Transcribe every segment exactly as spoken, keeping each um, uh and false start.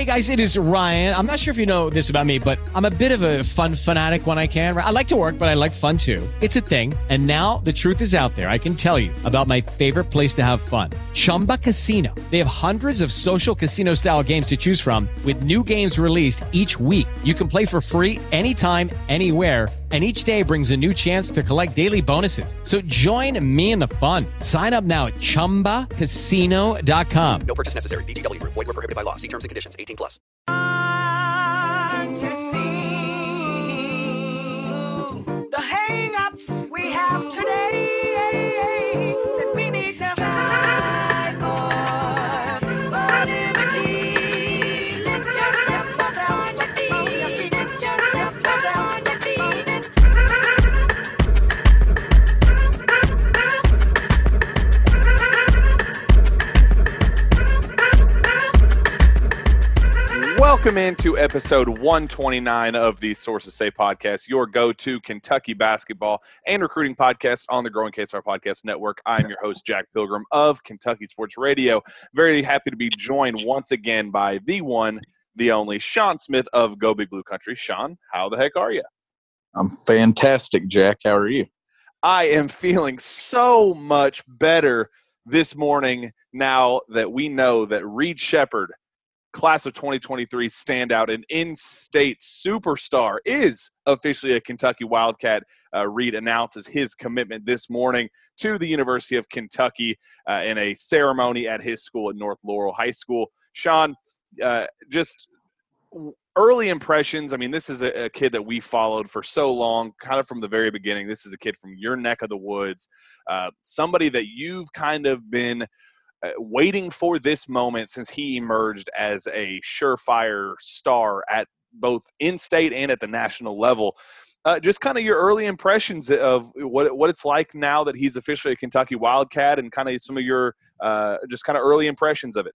Hey guys, it is Ryan. I'm not sure if you know this about me, but I'm a bit of a fun fanatic when I can. I like to work, but I like fun too. It's a thing. And now the truth is out there. I can tell you about my favorite place to have fun. Chumba Casino. They have hundreds of social casino style games to choose from with new games released each week. You can play for free anytime, anywhere. And each day brings a new chance to collect daily bonuses. So join me in the fun. Sign up now at chumba casino dot com. No purchase necessary. V G W. Void where prohibited by law. See terms and conditions. eighteen plus. To see the hang-ups we have today that we need to fight for. For liberty, lift yourself on your feet. Lift yourself on your feet. Welcome into episode one twenty-nine of the Sources Say podcast, your go-to Kentucky basketball and recruiting podcast on the Growing K S R Podcast Network. I'm your host, Jack Pilgrim of Kentucky Sports Radio. Very happy to be joined once again by the one, the only, Sean Smith of Go Big Blue Country. Sean, how the heck are you? I'm fantastic, Jack. How are you? I am feeling so much better this morning now that we know that Reed Sheppard, class of twenty twenty-three standout and in-state superstar, is officially a Kentucky Wildcat. Uh, Reed announces his commitment this morning to the University of Kentucky uh, in a ceremony at his school at North Laurel High School. Sean, uh, just early impressions. I mean, this is a, a kid that we followed for so long, kind of from the very beginning. This is a kid from your neck of the woods, uh, somebody that you've kind of been – Uh, waiting for this moment since he emerged as a surefire star at both in-state and at the national level. Uh, just kind of your early impressions of what what it's like now that he's officially a Kentucky Wildcat, and kind of some of your uh, just kind of early impressions of it.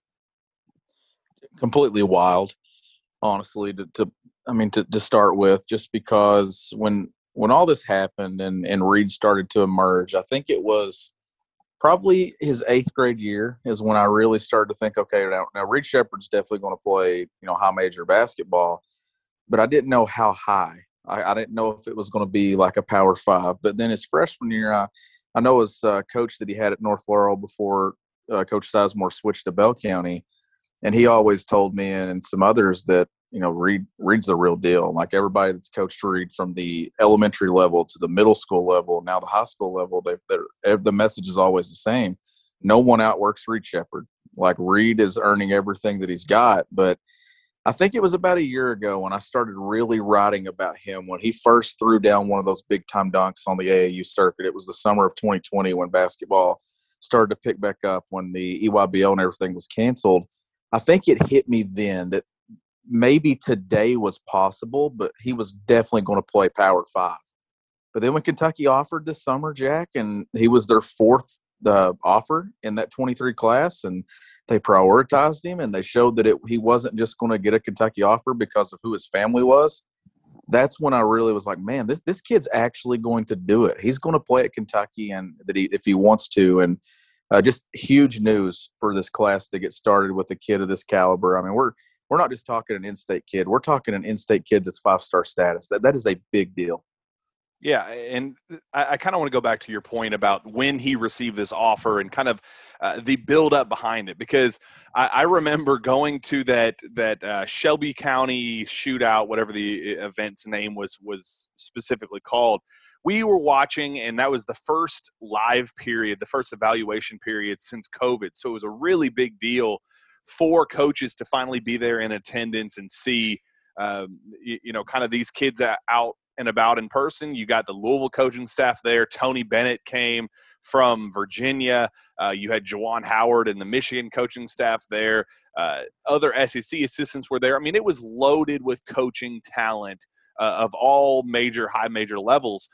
Completely wild, honestly. To, to I mean, to, to start with, just because when when all this happened and and Reed started to emerge, I think it was probably his eighth grade year is when I really started to think, okay, now, now Reed Sheppard's definitely going to play, you know, high major basketball, but I didn't know how high. I, I didn't know if it was going to be like a power five. But then his freshman year, I, I know his uh, coach that he had at North Laurel before uh, Coach Sizemore switched to Bell County, and he always told me and, and some others that, you know, Reed Reed's the real deal. Like everybody that's coached Reed from the elementary level to the middle school level, now the high school level, they they're the message is always the same. No one outworks Reed Sheppard. Like Reed is earning everything that he's got. But I think it was about a year ago when I started really writing about him when he first threw down one of those big time dunks on the A A U circuit. It was the summer of twenty twenty when basketball started to pick back up, when the E Y B L and everything was canceled. I think it hit me then that maybe today was possible, but he was definitely going to play power five. But then when Kentucky offered this summer, Jack, and he was their fourth uh, offer in that twenty-three class, and they prioritized him, and they showed that it, he wasn't just going to get a Kentucky offer because of who his family was. That's when I really was like, man, this this kid's actually going to do it. He's going to play at Kentucky, and that he, if he wants to. And uh, just huge news for this class to get started with a kid of this caliber. I mean, we're We're not just talking an in-state kid. We're talking an in-state kid that's five-star status. That That is a big deal. Yeah, and I, I kind of want to go back to your point about when he received this offer and kind of uh, the build-up behind it, because I, I remember going to that that uh, Shelby County shootout, whatever the event's name was was specifically called. We were watching, and that was the first live period, the first evaluation period since COVID. So it was a really big deal for coaches to finally be there in attendance and see, um, you, you know, kind of these kids out and about in person. You got the Louisville coaching staff there. Tony Bennett came from Virginia. Uh, you had Juwan Howard and the Michigan coaching staff there. Uh, other S E C assistants were there. I mean, it was loaded with coaching talent uh, of all major, high major levels.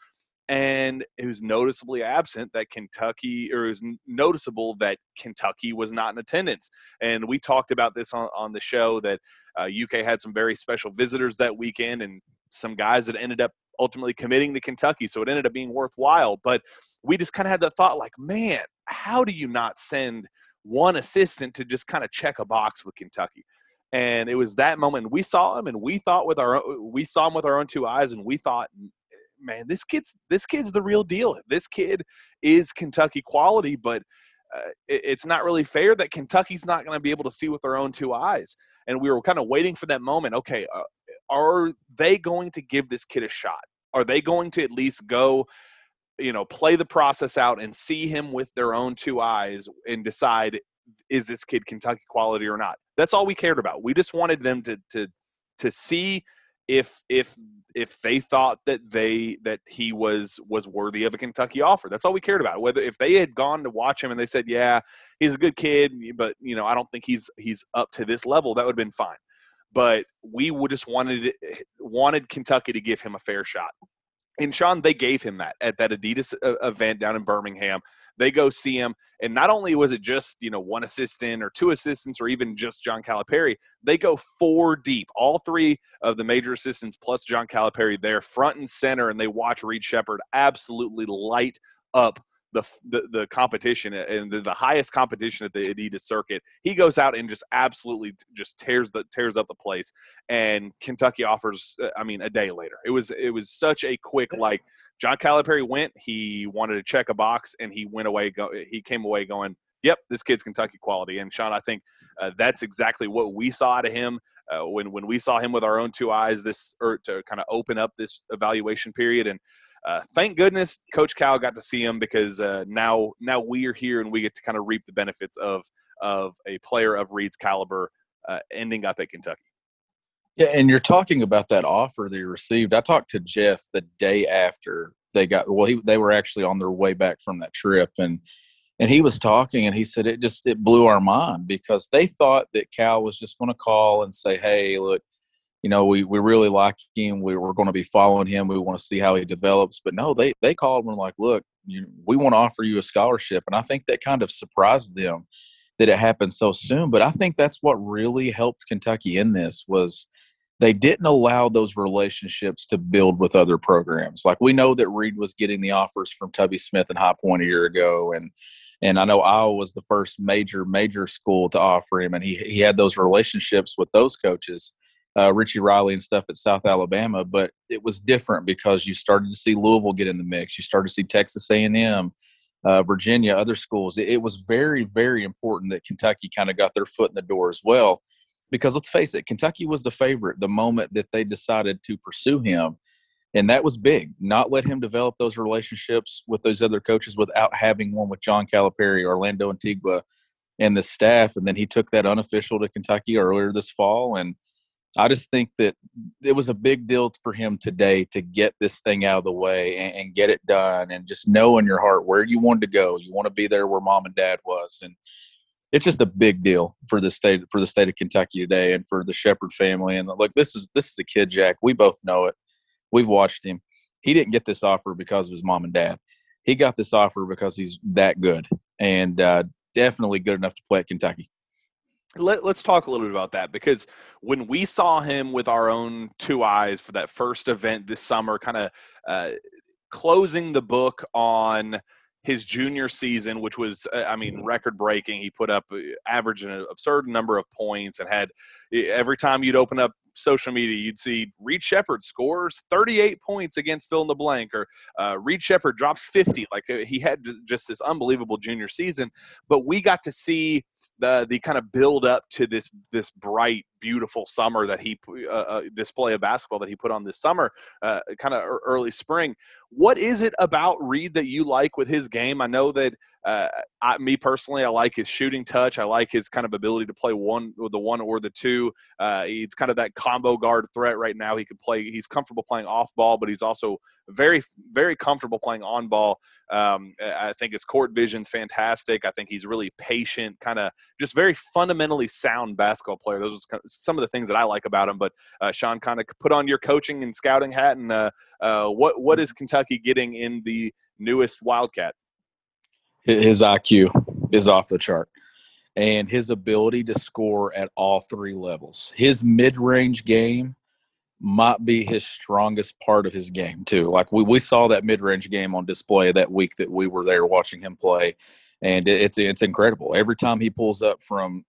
And it was noticeably absent that Kentucky, or it was noticeable that Kentucky was not in attendance. And we talked about this on, on the show that uh, U K had some very special visitors that weekend and some guys that ended up ultimately committing to Kentucky. So it ended up being worthwhile. But we just kind of had the thought like, man, how do you not send one assistant to just kind of check a box with Kentucky? And it was that moment we saw him, and we thought with our we saw him with our own two eyes, and we thought, man, this kid's this kid's the real deal. This kid is Kentucky quality, but uh, it, it's not really fair that Kentucky's not going to be able to see with their own two eyes. And we were kind of waiting for that moment. Okay, uh, are they going to give this kid a shot? Are they going to at least go, you know, play the process out and see him with their own two eyes and decide, is this kid Kentucky quality or not? That's all we cared about. We just wanted them to to to see if if if they thought that they that he was was worthy of a Kentucky offer. That's all we cared about. Whether if they had gone to watch him and they said, yeah, he's a good kid, but you know, I don't think he's he's up to this level, that would have been fine. But we would just wanted wanted Kentucky to give him a fair shot. And Sean, they gave him that at that Adidas event down in Birmingham. They go see him, and not only was it just, you know, one assistant or two assistants or even just John Calipari, they go four deep. All three of the major assistants plus John Calipari there front and center, and they watch Reed Sheppard absolutely light up the the, the competition and the, the highest competition at the Adidas circuit. He goes out and just absolutely just tears the tears up the place. And Kentucky offers, I mean, a day later. It was it was such a quick, like, John Calipari went, he wanted to check a box, and he went away. Go, he came away going, yep, this kid's Kentucky quality. And, Sean, I think uh, that's exactly what we saw out of him uh, when, when we saw him with our own two eyes this or to kind of open up this evaluation period. And uh, thank goodness Coach Cal got to see him, because uh, now now we are here and we get to kind of reap the benefits of, of a player of Reed's caliber uh, ending up at Kentucky. Yeah, and you're talking about that offer they received. I talked to Jeff the day after they got – well, he, they were actually on their way back from that trip, and and he was talking, and he said it just – it blew our mind, because they thought that Cal was just going to call and say, hey, look, you know, we, we really like him. We, we're going to be following him. We want to see how he develops. But, no, they, they called and were like, look, you, we want to offer you a scholarship. And I think that kind of surprised them that it happened so soon. But I think that's what really helped Kentucky in this was – they didn't allow those relationships to build with other programs. Like, we know that Reed was getting the offers from Tubby Smith and High Point a year ago. And, and I know Iowa was the first major, major school to offer him. And he, he had those relationships with those coaches, uh, Richie Riley and stuff at South Alabama. But it was different because you started to see Louisville get in the mix. You started to see Texas A and M, uh, Virginia, other schools. It, it was very, very important that Kentucky kind of got their foot in the door as well. Because let's face it, Kentucky was the favorite the moment that they decided to pursue him. And that was big. Not let him develop those relationships with those other coaches without having one with John Calipari, Orlando Antigua, and the staff. And then he took that unofficial to Kentucky earlier this fall. And I just think that it was a big deal for him today to get this thing out of the way and, and get it done. And just know in your heart where you wanted to go. You want to be there where mom and dad was. And it's just a big deal for the state for the state of Kentucky today, and for the Sheppard family. And look, this is this is the kid, Jack. We both know it. We've watched him. He didn't get this offer because of his mom and dad. He got this offer because he's that good, and uh, definitely good enough to play at Kentucky. Let, let's talk a little bit about that, because when we saw him with our own two eyes for that first event this summer, kind of uh, closing the book on his junior season, which was, I mean, record-breaking. He put up, averaged an absurd number of points, and had every time you'd open up social media, you'd see Reed Sheppard scores thirty-eight points against fill in the blank, or uh, Reed Sheppard drops fifty. Like, he had just this unbelievable junior season. But we got to see the the kind of build up to this this bright, beautiful summer that he uh, uh, display of basketball that he put on this summer, uh, kind of early spring. What is it about Reed that you like with his game? I know that uh, I, me personally, I like his shooting touch. I like his kind of ability to play one with the one or the two. Uh, he's kind of that combo guard threat right now. He can play. He's comfortable playing off ball, but he's also very, very comfortable playing on ball. Um, I think his court vision's fantastic. I think he's really patient, kind of just very fundamentally sound basketball player. Those are some of the things that I like about him. But uh, Sean, kind of put on your coaching and scouting hat, and uh, uh, what what is Kentucky getting in the newest Wildcat? His I Q is off the chart, and his ability to score at all three levels. His mid-range game might be his strongest part of his game too. Like, we, we saw that mid-range game on display that week that we were there watching him play, and it, it's it's incredible. Every time he pulls up from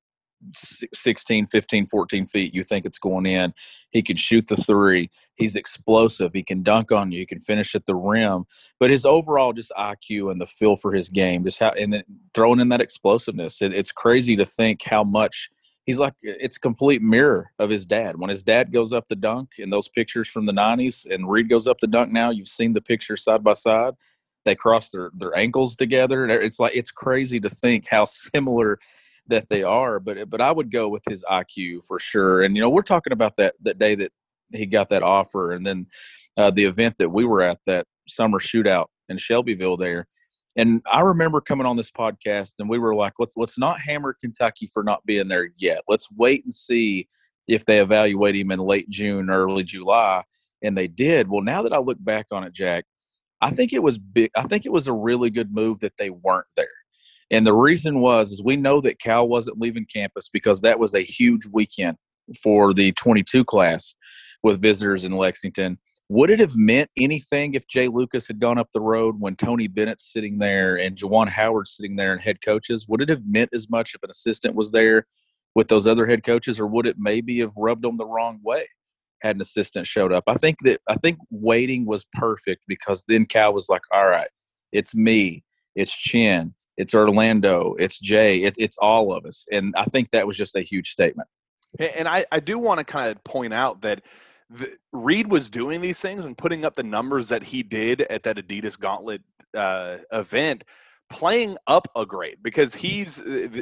sixteen, fifteen, fourteen feet. You think it's going in. He can shoot the three. He's explosive. He can dunk on you. He can finish at the rim. But his overall just I Q and the feel for his game, just how, and then throwing in that explosiveness. It, it's crazy to think how much he's like, it's a complete mirror of his dad. When his dad goes up the dunk in those pictures from the nineties and Reed goes up the dunk now, you've seen the picture side by side. They cross their, their ankles together. It's like, it's crazy to think how similar that they are. But, but I would go with his I Q for sure. And, you know, we're talking about that, that day that he got that offer. And then uh, the event that we were at, that summer shootout in Shelbyville there. And I remember coming on this podcast and we were like, let's, let's not hammer Kentucky for not being there yet. Let's wait and see if they evaluate him in late June, early July. And they did. Well, now that I look back on it, Jack, I think it was big. I think it was a really good move that they weren't there. And the reason was, is we know that Cal wasn't leaving campus because that was a huge weekend for the twenty-two class with visitors in Lexington. Would it have meant anything if Jay Lucas had gone up the road when Tony Bennett's sitting there and Juwan Howard's sitting there and head coaches? Would it have meant as much if an assistant was there with those other head coaches, or would it maybe have rubbed them the wrong way had an assistant showed up? I think that I think waiting was perfect because then Cal was like, all right, it's me, it's Chin, it's Orlando, it's Jay, it, it's all of us. And I think that was just a huge statement. And I, I do want to kind of point out that the, Reed was doing these things and putting up the numbers that he did at that Adidas Gauntlet uh, event, playing up a grade, because he's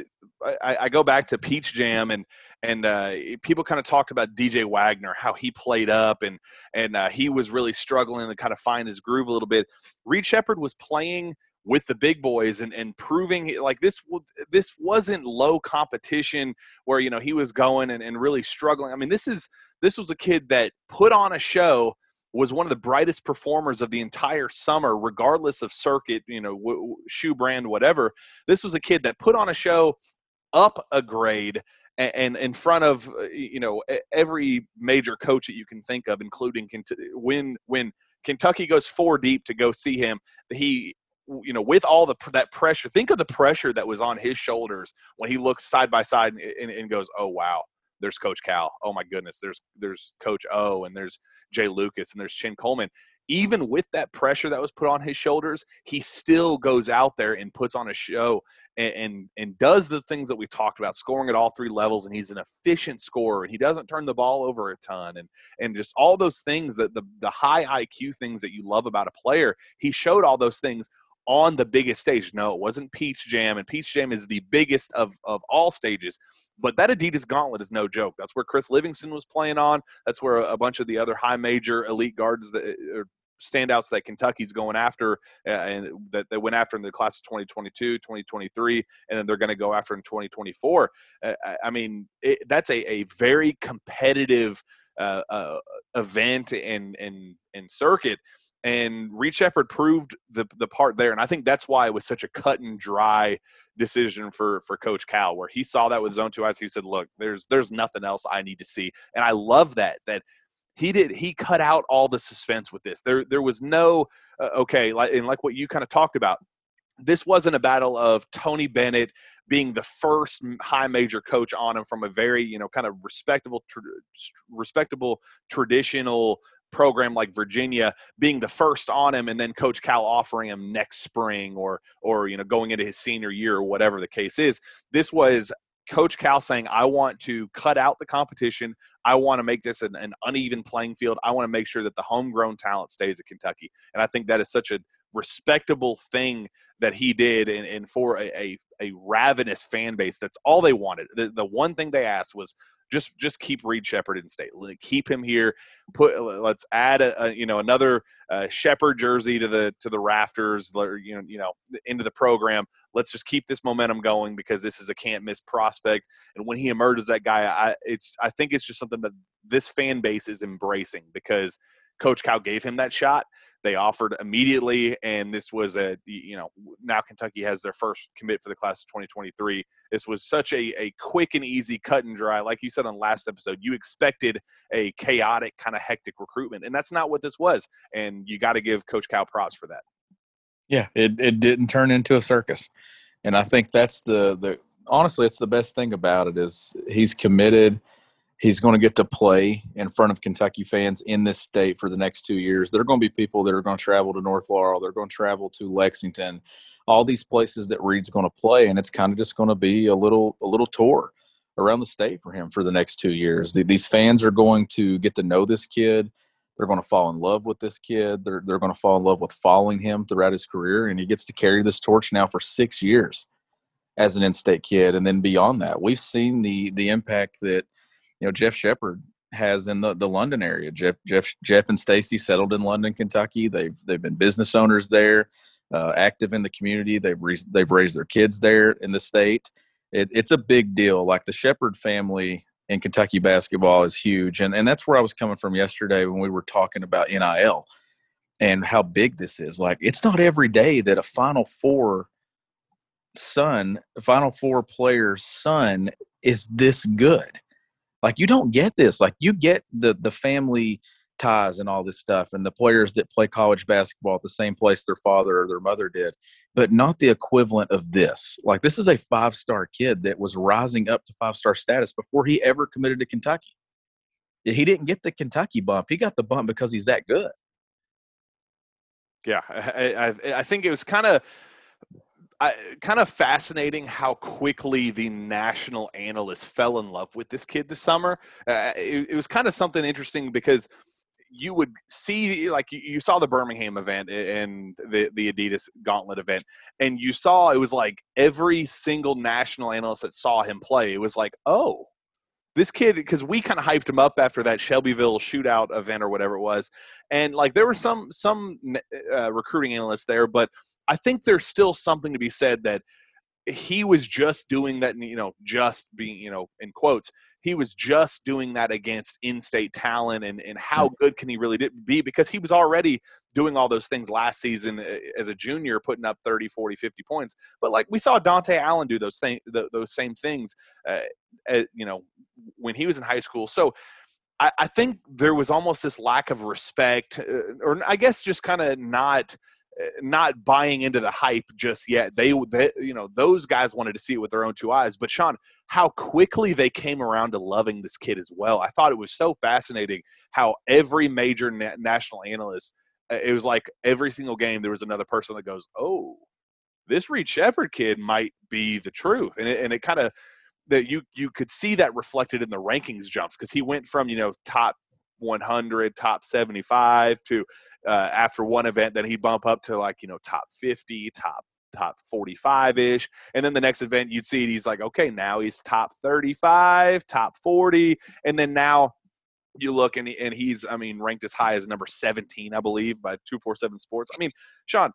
I, I go back to Peach Jam and and uh, people kind of talked about D J Wagner, how he played up and and uh, he was really struggling to kind of find his groove a little bit. Reed Sheppard was playing with the big boys and, and proving like this this wasn't low competition where, you know, he was going and, and really struggling. I mean, this is this was a kid that put on a show, was one of the brightest performers of the entire summer, regardless of circuit, you know, w- shoe brand, whatever. This was a kid that put on a show, up a grade, and, and in front of, you know, every major coach that you can think of, including when when Kentucky goes four deep to go see him, he, you know, with all the that pressure, think of the pressure that was on his shoulders when he looks side by side and, and, and goes, oh, wow. There's Coach Cal. Oh my goodness. There's there's Coach O, and there's Jay Lucas, and there's Chin Coleman. Even with that pressure that was put on his shoulders, he still goes out there and puts on a show and, and and does the things that we talked about, scoring at all three levels. And he's an efficient scorer, and he doesn't turn the ball over a ton, and and just all those things that the the high I Q things that you love about a player. He showed all those things on the biggest stage. No, it wasn't Peach Jam, and Peach Jam is the biggest of, of all stages. But that Adidas Gauntlet is no joke. That's where Chris Livingston was playing on. That's where a, a bunch of the other high major elite guards that are standouts that Kentucky's going after uh, and that they went after in the class of twenty twenty-two, twenty twenty-three, and then they're going to go after in twenty twenty-four. Uh, I mean, it, that's a, a very competitive uh, uh, event and, and, and circuit. And Reed Sheppard proved the the part there. And I think that's why it was such a cut and dry decision for, for Coach Cal, where he saw that with zone two eyes. He said, look, there's there's nothing else I need to see. And I love that, that he did. He cut out all the suspense with this. There there was no, uh, okay, like, and like what you kind of talked about, this wasn't a battle of Tony Bennett being the first high major coach on him from a very, you know, kind of respectable, tr- respectable traditional program like Virginia being the first on him, and then Coach Cal offering him next spring or or you know going into his senior year or whatever the case is. This was Coach Cal saying, I want to cut out the competition. I want to make this an, an uneven playing field. I want to make sure that the homegrown talent stays at Kentucky. And I think that is such a respectable thing that he did, and, and for a, a, a ravenous fan base, that's all they wanted. The, the one thing they asked was just just keep Reed Sheppard in state. Keep him here. Put let's add a, a you know another uh, Sheppard jersey to the to the rafters. You know you know into the program. Let's just keep this momentum going because this is a can't miss prospect. And when he emerges, that guy, I it's I think it's just something that this fan base is embracing because Coach Cal gave him that shot. They offered immediately, and this was a, you know, now Kentucky has their first commit for the class of twenty twenty-three. This was such a, a quick and easy cut and dry. Like you said on last episode, you expected a chaotic, kind of hectic recruitment, and that's not what this was. And you got to give Coach Cal props for that. Yeah, it, it didn't turn into a circus. And I think that's the, the honestly, it's the best thing about it is he's committed. He's going to get to play in front of Kentucky fans in this state for the next two years. There are going to be people that are going to travel to North Laurel. They're going to travel to Lexington, all these places that Reed's going to play, and it's kind of just going to be a little a little tour around the state for him for the next two years. These fans are going to get to know this kid. They're going to fall in love with this kid. They're they're going to fall in love with following him throughout his career, and he gets to carry this torch now for six years as an in-state kid, and then beyond that, we've seen the the impact that you know Jeff Shepard has in the, the London area. Jeff Jeff Jeff and Stacy settled in London, Kentucky. They've they've been business owners there, uh, active in the community. They've re- they've raised their kids there in the state. It, it's a big deal. Like the Shepard family in Kentucky basketball is huge, and and that's where I was coming from yesterday when we were talking about N I L and how big this is. Like it's not every day that a Final Four son, Final Four player's son is this good. Like you don't get this. Like you get the the family ties and all this stuff and the players that play college basketball at the same place their father or their mother did, but not the equivalent of this. Like this is a five-star kid that was rising up to five-star status before he ever committed to Kentucky. He didn't get the Kentucky bump. He got the bump because he's that good. Yeah, I, I, I think it was kind of I, kind of fascinating how quickly the national analysts fell in love with this kid this summer. Uh, it, it was kind of something interesting because you would see, like you, you saw the Birmingham event and the, the Adidas Gauntlet event, and you saw it was like every single national analyst that saw him play, it was like, oh, this kid, because we kind of hyped him up after that Shelbyville shootout event or whatever it was. And like there were some some uh, recruiting analysts there, but I think there's still something to be said that he was just doing that, you know, just being, you know, in quotes, he was just doing that against in-state talent and, and how good can he really be, because he was already doing all those things last season as a junior, putting up thirty, forty, fifty points. But like we saw Dante Allen do those things, those same things, uh, uh, you know, when he was in high school. So I, I think there was almost this lack of respect, uh, or I guess just kind of not – not buying into the hype just yet. They, they, you know, those guys wanted to see it with their own two eyes. But Sean, how quickly they came around to loving this kid as well. I thought it was so fascinating how every major na- national analyst, it was like every single game there was another person that goes, oh, this Reed Shepard kid might be the truth. And it, and it kind of, that you you could see that reflected in the rankings jumps, because he went from, you know, top one hundred, top seventy-five to uh, after one event, then he'd bump up to like, you know, top fifty, top top forty-five-ish. And then the next event you'd see it, he's like, okay, now he's top thirty-five, top forty. And then now you look and, he, and he's, I mean, ranked as high as number seventeen, I believe, by two forty-seven Sports. I mean, Sean,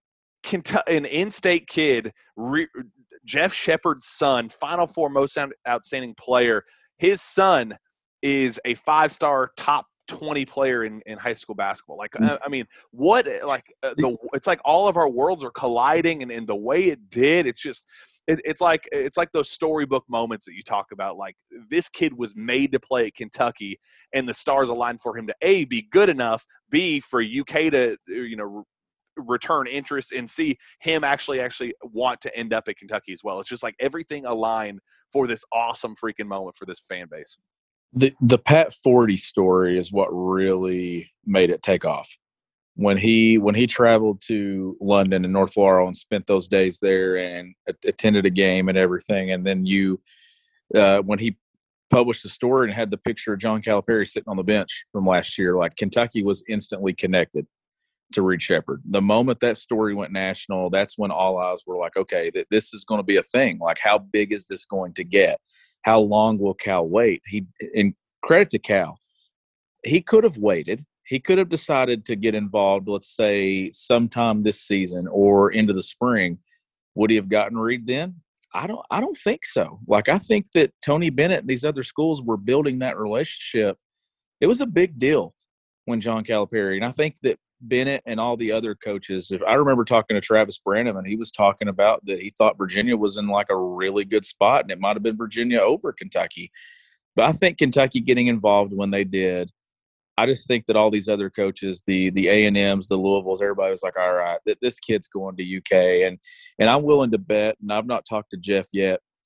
an in-state kid, re, Jeff Shepard's son, Final Four most outstanding player, his son is a five-star top twenty player in, in high school basketball. Like, I, I mean, what, like, uh, the it's like all of our worlds are colliding, and, and the way it did, it's just, it, it's like, it's like those storybook moments that you talk about. Like, this kid was made to play at Kentucky, and the stars aligned for him to, A, be good enough, B, for U K to, you know, return interest, and see him actually actually want to end up at Kentucky as well. It's just like everything aligned for this awesome freaking moment for this fan base. The the Pat Forty story is what really made it take off. When he when he traveled to London and North Laurel and spent those days there and a- attended a game and everything, and then you uh, when he published the story and had the picture of John Calipari sitting on the bench from last year, like Kentucky was instantly connected to Reed Shepard. The moment that story went national, that's when all eyes were like, okay, th- this is going to be a thing. Like, how big is this going to get? How long will Cal wait? He, and credit to Cal, he could have waited. He could have decided to get involved, let's say, sometime this season or into the spring. Would he have gotten Reed then? I don't I don't think so. Like, I think that Tony Bennett and these other schools were building that relationship. It was a big deal when John Calipari, and I think that Bennett and all the other coaches, if I remember talking to Travis Branham, and he was talking about that he thought Virginia was in like a really good spot, and it might have been Virginia over Kentucky. But I think Kentucky getting involved when they did, I just think that all these other coaches, the the A and M's, the Louisvilles, everybody was like, all right, th- this kid's going to U K. And and I'm willing to bet, and I've not talked to Jeff yet,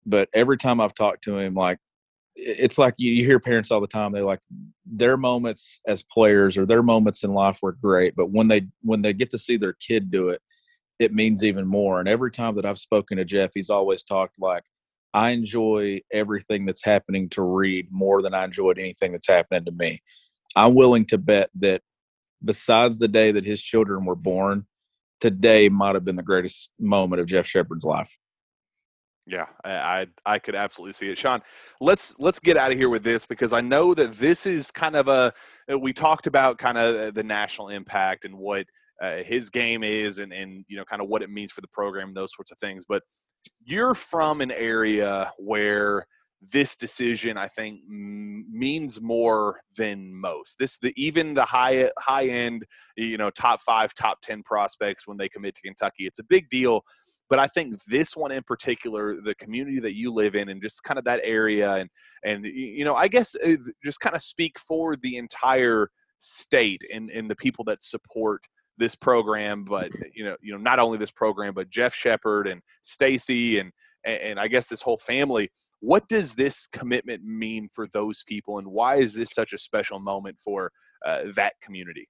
but every time I've talked to him, like, it's like you, you hear parents all the time. They like their moments as players or their moments in life were great, but when they when they get to see their kid do it, it means even more. And every time that I've spoken to Jeff, he's always talked like, I enjoy everything that's happening to Reed more than I enjoyed anything that's happening to me. I'm willing to bet that besides the day that his children were born, today might have been the greatest moment of Jeff Shepard's life. Yeah, I, I I could absolutely see it. Sean, let's let's get out of here with this, because I know that this is kind of a – we talked about kind of the national impact and what uh, his game is and, and, you know, kind of what it means for the program and those sorts of things. But you're from an area where this decision, I think, m- means more than most. This the even the high high end, you know, top five, top ten prospects when they commit to Kentucky, it's a big deal. But I think this one in particular, the community that you live in and just kind of that area and, and you know, I guess just kind of speak for the entire state and, and the people that support this program, but, you know, you know, not only this program, but Jeff Shepard and Stacy and, and I guess this whole family. What does this commitment mean for those people, and why is this such a special moment for uh, that community?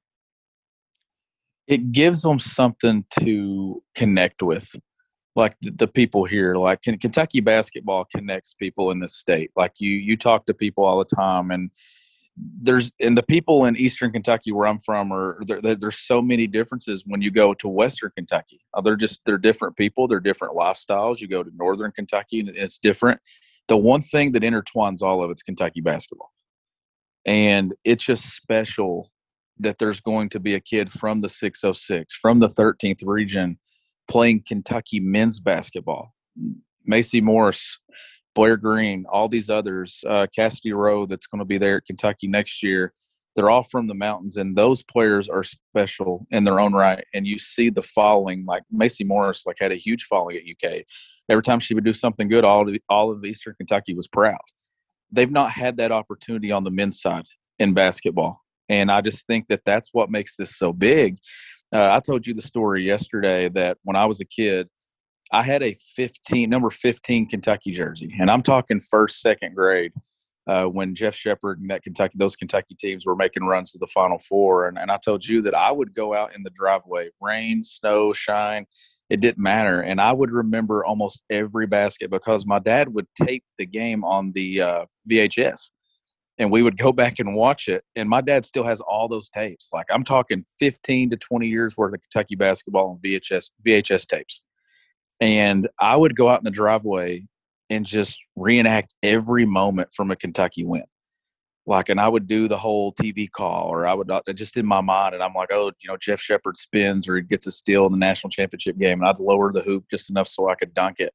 It gives them something to connect with. Like the, the people here, like Kentucky basketball connects people in this state. Like you, you talk to people all the time, and there's and the people in Eastern Kentucky where I'm from are there, there's so many differences when you go to Western Kentucky. Uh, they're just they're different people, they're different lifestyles. You go to Northern Kentucky and it's different. The one thing that intertwines all of it's Kentucky basketball, and it's just special that there's going to be a kid from the six oh six, from the thirteenth region, playing Kentucky men's basketball. Macy Morris, Blair Green, all these others, uh, Cassidy Rowe that's going to be there at Kentucky next year. They're all from the mountains, and those players are special in their own right. And you see the following, like Macy Morris, like had a huge following at U K. Every time she would do something good, all of, all of Eastern Kentucky was proud. They've not had that opportunity on the men's side in basketball. And I just think that that's what makes this so big. Uh, I told you the story yesterday that when I was a kid, I had a fifteen number fifteen Kentucky jersey, and I'm talking first, second grade uh, when Jeff Shepard and that Kentucky, those Kentucky teams were making runs to the Final Four. And, and I told you that I would go out in the driveway, rain, snow, shine, it didn't matter. And I would remember almost every basket because my dad would tape the game on the uh, V H S. And we would go back and watch it. And my dad still has all those tapes. Like I'm talking fifteen to twenty years worth of Kentucky basketball on V H S, V H S tapes. And I would go out in the driveway and just reenact every moment from a Kentucky win. Like, and I would do the whole T V call, or I would just in my mind. And I'm like, oh, you know, Jeff Shepard spins or he gets a steal in the national championship game. And I'd lower the hoop just enough so I could dunk it.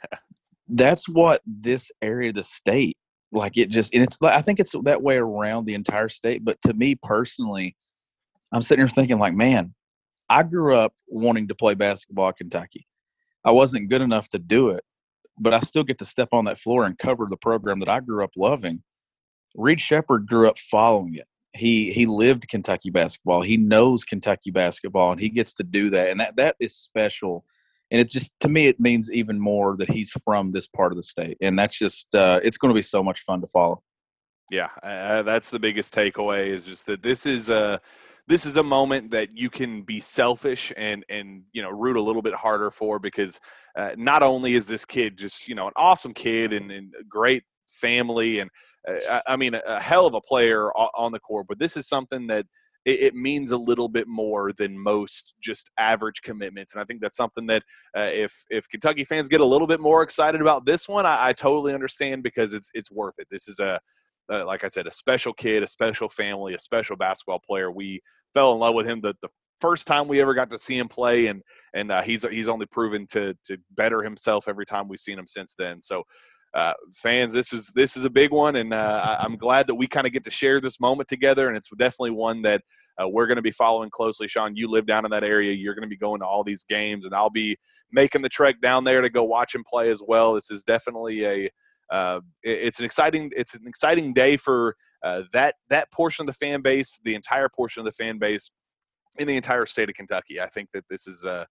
That's what this area of the state, like it just, and it's, I think it's that way around the entire state. But to me personally, I'm sitting here thinking like, man, I grew up wanting to play basketball at Kentucky. I wasn't good enough to do it, but I still get to step on that floor and cover the program that I grew up loving. Reed Shepard grew up following it. He he lived Kentucky basketball. He knows Kentucky basketball, and he gets to do that. And that that is special. And it just, to me, it means even more that he's from this part of the state. And that's just, uh, it's going to be so much fun to follow. Yeah, uh, that's the biggest takeaway is just that this is a, this is a moment that you can be selfish and, and, you know, root a little bit harder for, because uh, not only is this kid just, you know, an awesome kid and, and a great family and, uh, I mean, a, a hell of a player on the court, but this is something that it, it means a little bit more than most just average commitments. And I think that's something that uh, if if Kentucky fans get a little bit more excited about this one, I, I totally understand, because it's it's worth it. This is a, uh, like I said, a special kid, a special family, a special basketball player. We fell in love with him the, the first time we ever got to see him play, and and uh, he's he's only proven to to better himself every time we've seen him since then. So, uh, fans, this is this is a big one, and uh, I'm glad that we kind of get to share this moment together, and it's definitely one that uh, we're going to be following closely. Sean, you live down in that area. You're going to be going to all these games, and I'll be making the trek down there to go watch him play as well. This is definitely a uh, it's an exciting it's an exciting day for uh, that that portion of the fan base, the entire portion of the fan base in the entire state of Kentucky. I think that this is a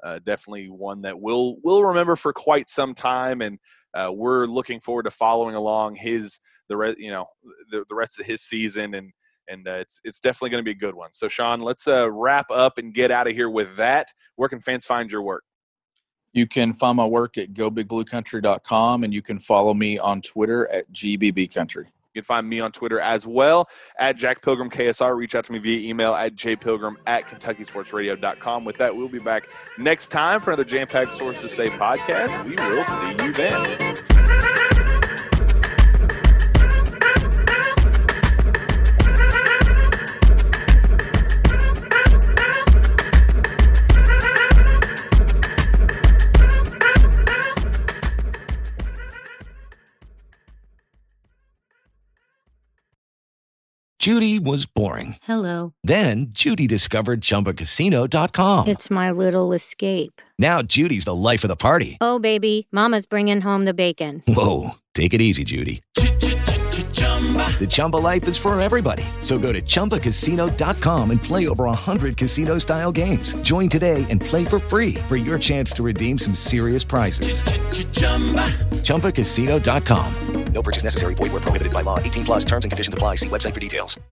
uh, definitely one that we'll we'll remember for quite some time, and uh, we're looking forward to following along his the re- you know the, the rest of his season, and and uh, it's it's definitely going to be a good one. So Sean, let's uh, wrap up and get out of here with that. Where can fans find your work? You can find my work at go big blue country dot com, and you can follow me on Twitter at G B B Country. You can find me on Twitter as well, at Jack Pilgrim K S R. Reach out to me via email at jpilgrim at kentucky sports radio dot com. With that, we'll be back next time for another jam-packed Sources Say podcast. We will see you then. Judy was boring. Hello. Then Judy discovered Chumba Casino dot com. It's my little escape. Now Judy's the life of the party. Oh, baby, mama's bringing home the bacon. Whoa, take it easy, Judy. The Chumba life is for everybody. So go to chumba casino dot com and play over one hundred casino-style games. Join today and play for free for your chance to redeem some serious prizes. chumba casino dot com. No purchase necessary. Void where prohibited by law. eighteen plus terms and conditions apply. See website for details.